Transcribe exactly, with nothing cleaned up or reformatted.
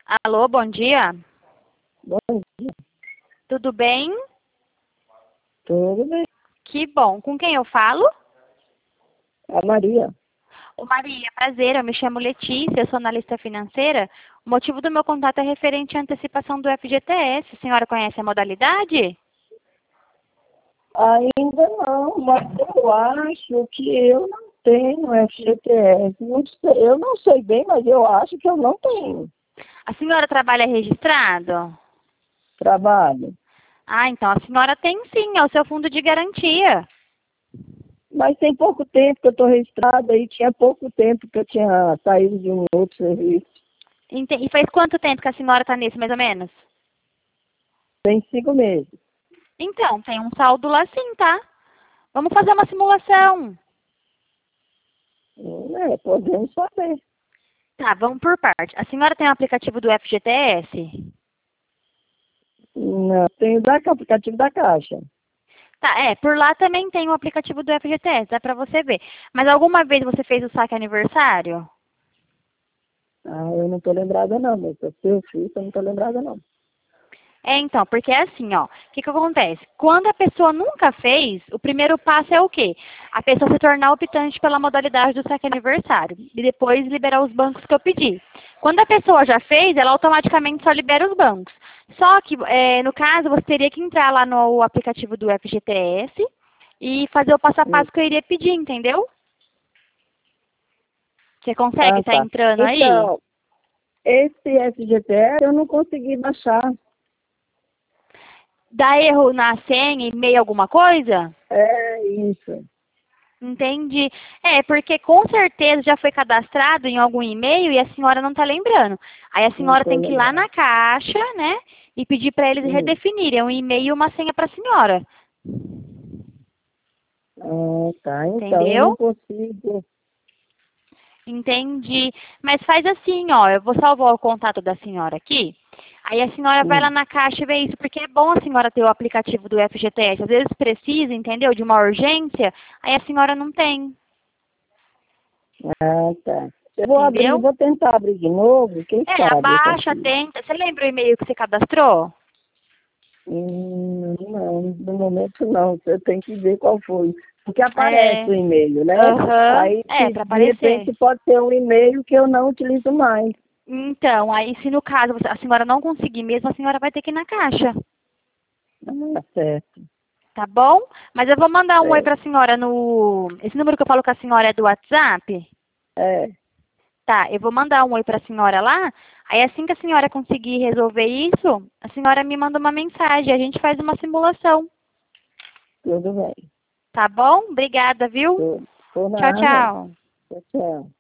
Alô, bom dia. Bom dia, Tudo bem? tudo bem? Que bom. Com quem eu falo? A Maria. Ô, Maria, prazer. Eu me chamo Letícia, eu sou analista financeira. O motivo do meu contato é referente à antecipação do F G T S. A senhora conhece a modalidade? Ainda não, mas eu acho que eu não tenho F G T S. Não sei, eu não sei bem, mas eu acho que eu não tenho A senhora trabalha registrado? trabalho. Ah, então a senhora tem sim, é o seu fundo de garantia. Mas tem pouco tempo que eu estou registrada e tinha pouco tempo que eu tinha saído de um outro serviço. Ente- E faz quanto tempo que a senhora está nesse, mais ou menos? Tem cinco meses. Então, tem um saldo lá sim, tá? Vamos fazer uma simulação. É, podemos saber. Tá, vamos por parte. A senhora tem o aplicativo do F G T S? Não, tenho da, aplicativo da Caixa. Tá, é, por lá também tem o aplicativo do F G T S, dá pra você ver. Mas alguma vez você fez o saque aniversário? Ah, eu não estou lembrada não, mas se eu fiz, eu não estou lembrada não. É, então, porque é assim, ó, o que que acontece? Quando a pessoa nunca fez, o primeiro passo é o quê? A pessoa se tornar optante pela modalidade do saque aniversário e depois liberar os bancos que eu pedi. Quando a pessoa já fez, ela automaticamente só libera os bancos. Só que, é, no caso, você teria que entrar lá no aplicativo do F G T S e fazer o passo a Hum. passo que eu iria pedir, entendeu? Você consegue Ah, estar tá. entrando aí? Então, esse F G T S eu não consegui baixar. Dá erro na senha, e-mail, alguma coisa? É isso. Entendi. É, porque com certeza já foi cadastrado em algum e-mail e a senhora não está lembrando. Aí a Não senhora estou tem que ir lá lembrando. na caixa, né? E pedir para eles Hum. redefinirem um e-mail e uma senha para a senhora. Ah, tá. Então, eu não Entendeu? consigo. Entendi. Mas faz assim, ó, eu vou salvar o contato da senhora aqui. Aí a senhora vai lá Hum. na caixa e vê isso, porque é bom a senhora ter o aplicativo do F G T S. Às vezes precisa, entendeu? De uma urgência, aí a senhora não tem. Ah, tá. Eu vou abrir, Entendeu? vou tentar abrir de novo, quem É, sabe eu abaixa, consigo. tenta. Você lembra o e-mail que você cadastrou? Hum, não, no momento não. Você tem que ver qual foi. Porque aparece É. o e-mail, né? Aham. Aí, É, se para de aparecer. repente, pode ser um e-mail que eu não utilizo mais. Então, aí se no caso você- a senhora não conseguir mesmo, a senhora vai ter que ir na caixa. Ah, certo. Tá bom? Mas eu vou mandar um oi É, pra senhora no. Esse número que eu falo com a senhora é do WhatsApp? é. Tá, eu vou mandar um oi pra senhora lá. Aí assim que a senhora conseguir resolver isso, a senhora me manda uma mensagem. A gente faz uma simulação. Tudo bem. Tá bom? Obrigada, viu? Por, por Tchau, nada. tchau. Tchau, tchau.